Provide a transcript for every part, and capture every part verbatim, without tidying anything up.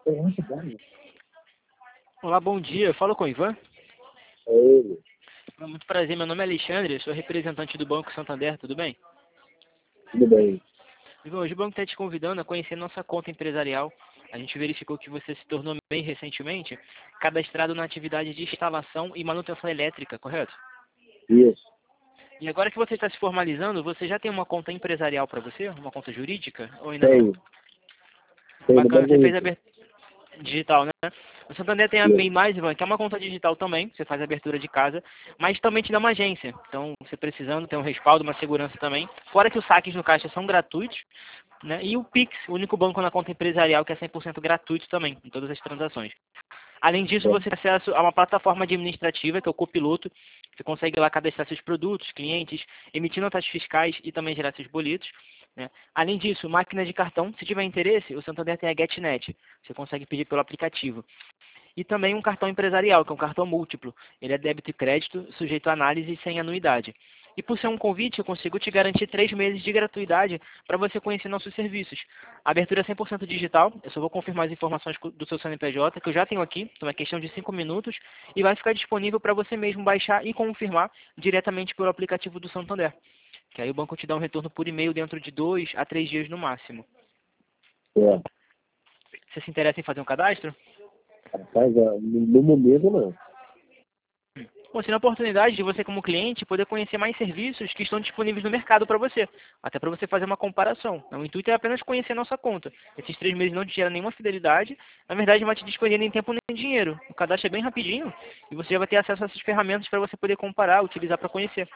Olá, bom dia. Eu falo com o Ivan. É ele. Muito prazer, meu nome é Alexandre, sou representante do Banco Santander, tudo bem? Tudo bem. Ivan, hoje o banco está te convidando a conhecer nossa conta empresarial. A gente verificou que você se tornou bem recentemente cadastrado na atividade de instalação e manutenção elétrica, correto? Isso. E agora que você está se formalizando, você já tem uma conta empresarial para você? Uma conta jurídica? Ou ainda não? Tenho. Tenho no Bacana, Banco você fez Inter. abertura digital, né? O Santander tem a Isso. MEI Mais, Ivan, que é uma conta digital também, você faz abertura de casa, mas também te dá uma agência. Então, você precisando, tem um respaldo, uma segurança também. Fora que os saques no caixa são gratuitos, né? E o Pix, o único banco na conta empresarial que é cem por cento gratuito também, em todas as transações. Além disso, Bom, você tem acesso a uma plataforma administrativa, que é o Copiloto. Você consegue lá cadastrar seus produtos, clientes, emitir notas fiscais e também gerar seus boletos, né? Além disso, máquina de cartão. Se tiver interesse, o Santander tem a GetNet. Você consegue pedir pelo aplicativo. E também um cartão empresarial, que é um cartão múltiplo. Ele é débito e crédito, sujeito a análise e sem anuidade. E por ser um convite, eu consigo te garantir três meses de gratuidade para você conhecer nossos serviços. A abertura é cem por cento digital, eu só vou confirmar as informações do seu C N P J, que eu já tenho aqui, então é questão de cinco minutos, e vai ficar disponível para você mesmo baixar e confirmar diretamente pelo aplicativo do Santander. Que aí o banco te dá um retorno por e-mail dentro de dois a três dias no máximo. é. Você se interessa em fazer um cadastro? Rapaz, é, no, no momento não. Bom, seria a oportunidade de você, como cliente, poder conhecer mais serviços que estão disponíveis no mercado para você, até para você fazer uma comparação. O intuito é apenas conhecer a nossa conta. Esses três meses não te geram nenhuma fidelidade, na verdade não vai te despender nem tempo nem dinheiro. O cadastro é bem rapidinho e você já vai ter acesso a essas ferramentas para você poder comparar, utilizar para conhecer.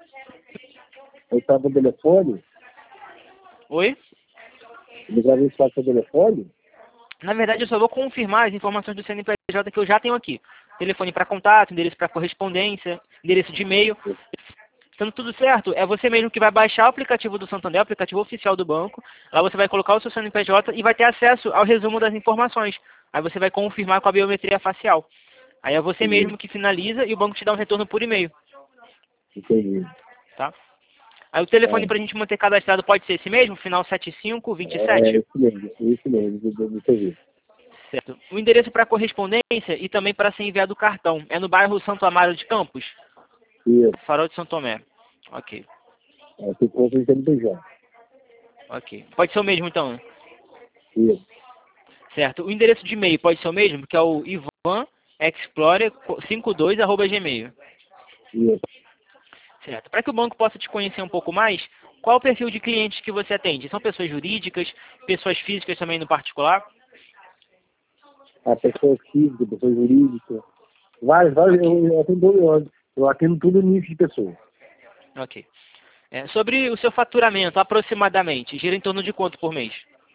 Eu estava no telefone, Oi? ele já veio falar seu telefone? Na verdade, eu só vou confirmar as informações do C N P J que eu já tenho aqui. Telefone para contato, endereço para correspondência, endereço de e-mail. Estando tudo certo, é você mesmo que vai baixar o aplicativo do Santander, o aplicativo oficial do banco. Lá você vai colocar o seu C N P J e vai ter acesso ao resumo das informações. Aí você vai confirmar com a biometria facial. Aí é você Entendi. mesmo que finaliza e o banco te dá um retorno por e-mail, Entendi. tá? Aí o telefone É, para a gente manter cadastrado pode ser esse mesmo, final setenta e cinco, vinte e é sete? isso mesmo, isso mesmo, do, do, do serviço. Certo. O endereço para correspondência e também para ser enviado o cartão é no bairro Santo Amaro de Campos, Isso. Farol de São Tomé. Ok, É, tem conta no C N P J. ok. Pode ser o mesmo então, né? Isso. Certo. O endereço de e-mail pode ser o mesmo, que é o ivan explorer cinquenta e dois arroba gmail. Isso. Certo. Para que o banco possa te conhecer um pouco mais, qual o perfil de clientes que você atende? São pessoas jurídicas, pessoas físicas também no particular? A pessoa física, pessoa jurídica. Vários, vários, eu, eu atendo, eu, eu atendo todo nível de pessoas. Ok. É, sobre o seu faturamento, aproximadamente, gira em torno de quanto por mês?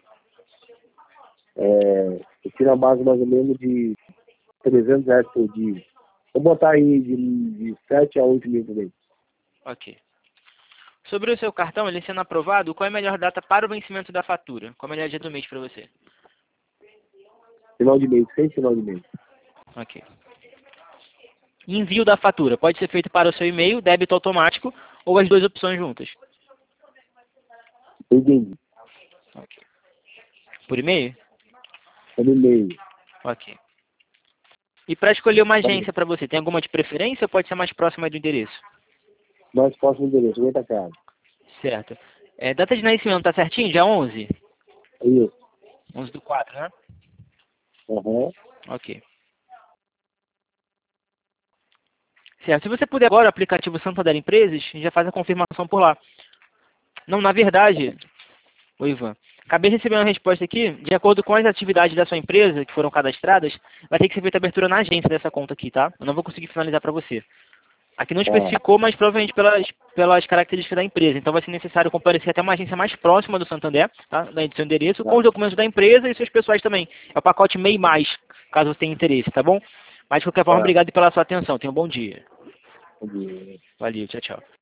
É, eu tiro a base mais ou menos de trezentos reais por dia. Vou botar aí de, de sete a oito mil por mês. Ok. Sobre o seu cartão, ele sendo aprovado, qual é a melhor data para o vencimento da fatura? Qual é o melhor dia do mês para você? Final de mês, sem final de mês. Ok. Envio da fatura pode ser feito para o seu e-mail, débito automático, ou as duas opções juntas? Entendi. Ok. Por e-mail? É no e-mail. Ok. E para escolher uma Tá. agência para você, tem alguma de preferência ou pode ser mais próxima do endereço? Mais próximo do endereço, aguenta casa. Certo. É, data de nascimento tá certinho? Dia onze? É isso. onze do quatro, né? Aham. Ok. Certo. Se você puder agora, o aplicativo Santander Empresas, a gente já faz a confirmação por lá. Não, na verdade, ô Ivan, acabei de receber uma resposta aqui, de acordo com as atividades da sua empresa que foram cadastradas, vai ter que ser feita a abertura na agência dessa conta aqui, tá? Eu não vou conseguir finalizar para você. Aqui não Tá. especificou, mas provavelmente pelas, pelas características da empresa. Então vai ser necessário comparecer até uma agência mais próxima do Santander, tá? Da seu endereço, Tá. com os documentos da empresa e seus pessoais também. É o pacote MEI Mais, caso você tenha interesse, tá bom? Mas de qualquer forma, Tá. obrigado pela sua atenção. Tenha um bom dia. Entendi. Valeu, tchau, tchau.